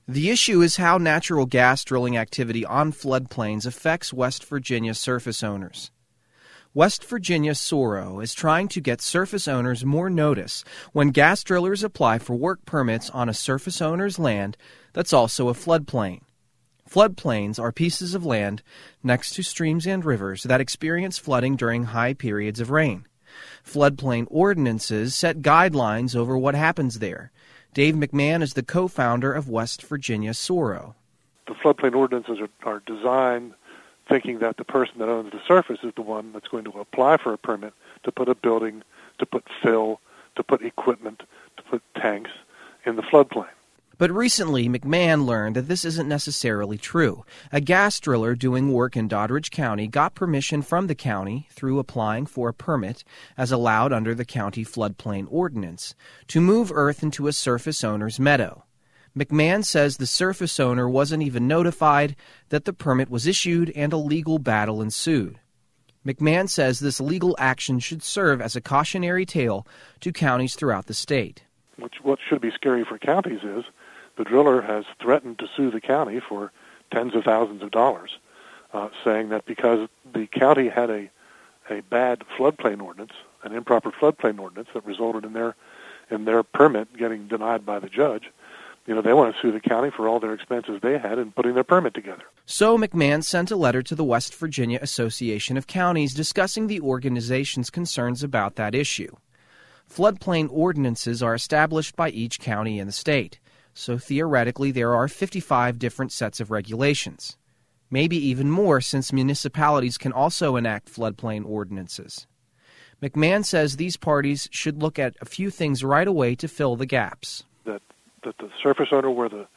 The issue is how natural gas drilling activity on floodplains affects West Virginia surface owners. West Virginia SORO is trying to get surface owners more notice when gas drillers apply for work permits on a surface owner's land that's also a floodplain. Floodplains are pieces of land next to streams and rivers that experience flooding during high periods of rain. Floodplain ordinances set guidelines over what happens there. Dave McMahon is the co-founder of West Virginia SORO. The floodplain ordinances are designed thinking that the person that owns the surface is the one that's going to apply for a permit to put a building, to put fill, to put equipment, to put tanks in the floodplain. But recently, McMahon learned that this isn't necessarily true. A gas driller doing work in Doddridge County got permission from the county through applying for a permit, as allowed under the county floodplain ordinance, to move earth into a surface owner's meadow. McMahon says the surface owner wasn't even notified that the permit was issued and a legal battle ensued. McMahon says this legal action should serve as a cautionary tale to counties throughout the state. What should be scary for counties is the driller has threatened to sue the county for tens of thousands of dollars, saying that because the county had a bad floodplain ordinance, an improper floodplain ordinance that resulted in their permit getting denied by the judge, they want to sue the county for all their expenses they had in putting their permit together. So McMahon sent a letter to the West Virginia Association of Counties discussing the organization's concerns about that issue. Floodplain ordinances are established by each county in the state, so theoretically there are 55 different sets of regulations. Maybe even more, since municipalities can also enact floodplain ordinances. McMahon says these parties should look at a few things right away to fill the gaps. That the surface owner where the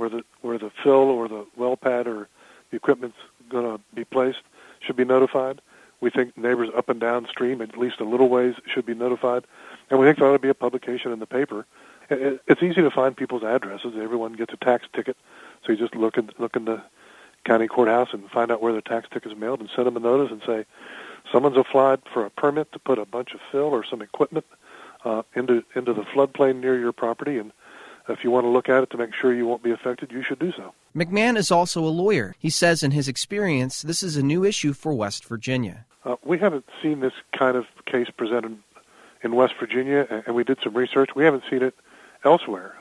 fill or the well pad or the equipment's going to be placed should be notified. We think neighbors up and downstream, at least a little ways, should be notified. And we think there ought to be a publication in the paper. It's easy to find people's addresses. Everyone gets a tax ticket, so you just look in the county courthouse and find out where their tax ticket is mailed and send them a notice and say, someone's applied for a permit to put a bunch of fill or some equipment into the floodplain near your property, and if you want to look at it to make sure you won't be affected, you should do so. McMahon is also a lawyer. He says in his experience, this is a new issue for West Virginia. We haven't seen this kind of case presented in West Virginia, and we did some research. We haven't seen it elsewhere.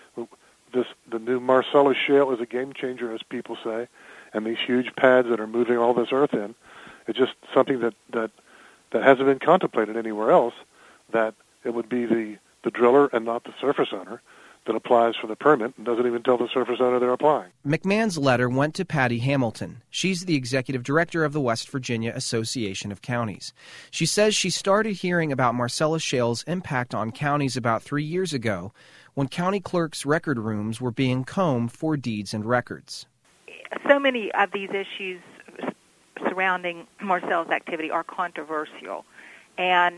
The new Marcellus Shale is a game changer, as people say, and these huge pads that are moving all this earth in, it's just something that hasn't been contemplated anywhere else, that it would be the driller and not the surface owner that applies for the permit and doesn't even tell the surface owner they're applying. McMahon's letter went to Patty Hamilton. She's the executive director of the West Virginia Association of Counties. She says she started hearing about Marcellus Shale's impact on counties about 3 years ago when county clerks' record rooms were being combed for deeds and records. So many of these issues surrounding Marcellus activity are controversial, and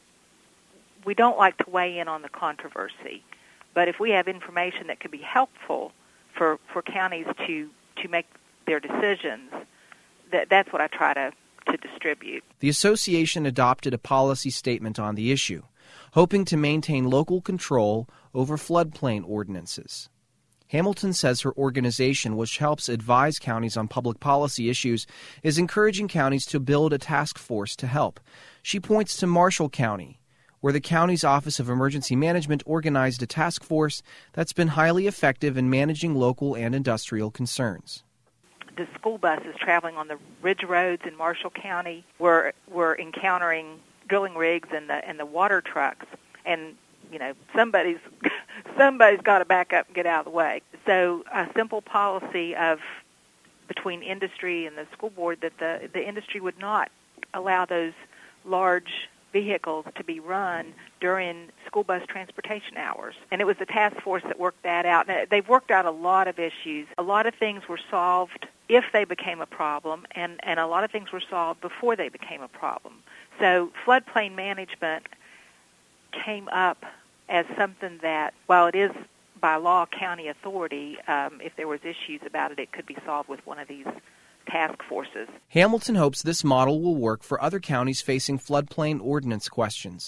we don't like to weigh in on the controversy. But if we have information that could be helpful for counties to make their decisions, that's what I try to distribute. The association adopted a policy statement on the issue, hoping to maintain local control over floodplain ordinances. Hamilton says her organization, which helps advise counties on public policy issues, is encouraging counties to build a task force to help. She points to Marshall County, where the county's Office of Emergency Management organized a task force that's been highly effective in managing local and industrial concerns. The school buses traveling on the ridge roads in Marshall County were encountering drilling rigs and the water trucks, and somebody's got to back up and get out of the way. So a simple policy between industry and the school board that the industry would not allow those large vehicles to be run during school bus transportation hours. And it was the task force that worked that out. Now, they've worked out a lot of issues. A lot of things were solved if they became a problem, and a lot of things were solved before they became a problem. So floodplain management came up as something that, while it is by law county authority, if there was issues about it, it could be solved with one of these task forces. Hamilton hopes this model will work for other counties facing floodplain ordinance questions.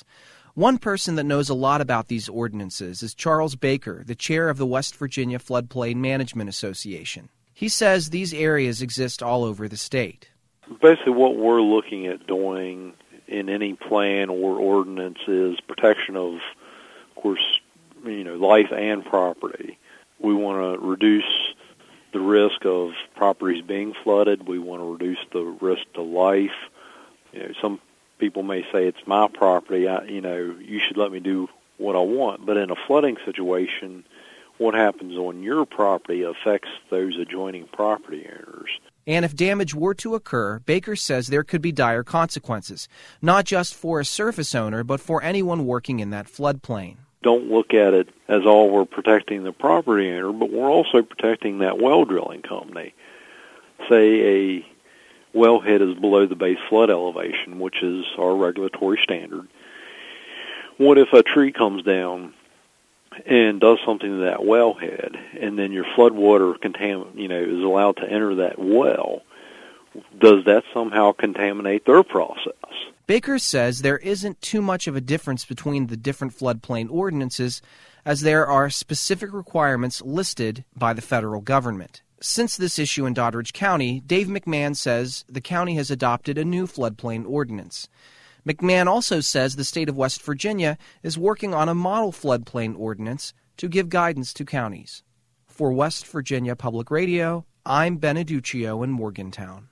One person that knows a lot about these ordinances is Charles Baker, the chair of the West Virginia Floodplain Management Association. He says these areas exist all over the state. Basically what we're looking at doing in any plan or ordinance is protection of course, life and property. We want to reduce the risk of properties being flooded. We want to reduce the risk to life. Some people may say it's my property. You should let me do what I want. But in a flooding situation, what happens on your property affects those adjoining property owners. And if damage were to occur, Baker says there could be dire consequences, not just for a surface owner, but for anyone working in that floodplain. Don't look at it as all we're protecting the property owner, but we're also protecting that well drilling company. Say a wellhead is below the base flood elevation, which is our regulatory standard. What if a tree comes down and does something to that wellhead, and then your flood water is allowed to enter that well? Does that somehow contaminate their process? Baker says there isn't too much of a difference between the different floodplain ordinances, as there are specific requirements listed by the federal government. Since this issue in Doddridge County, Dave McMahon says the county has adopted a new floodplain ordinance. McMahon also says the state of West Virginia is working on a model floodplain ordinance to give guidance to counties. For West Virginia Public Radio, I'm Ben Aduccio in Morgantown.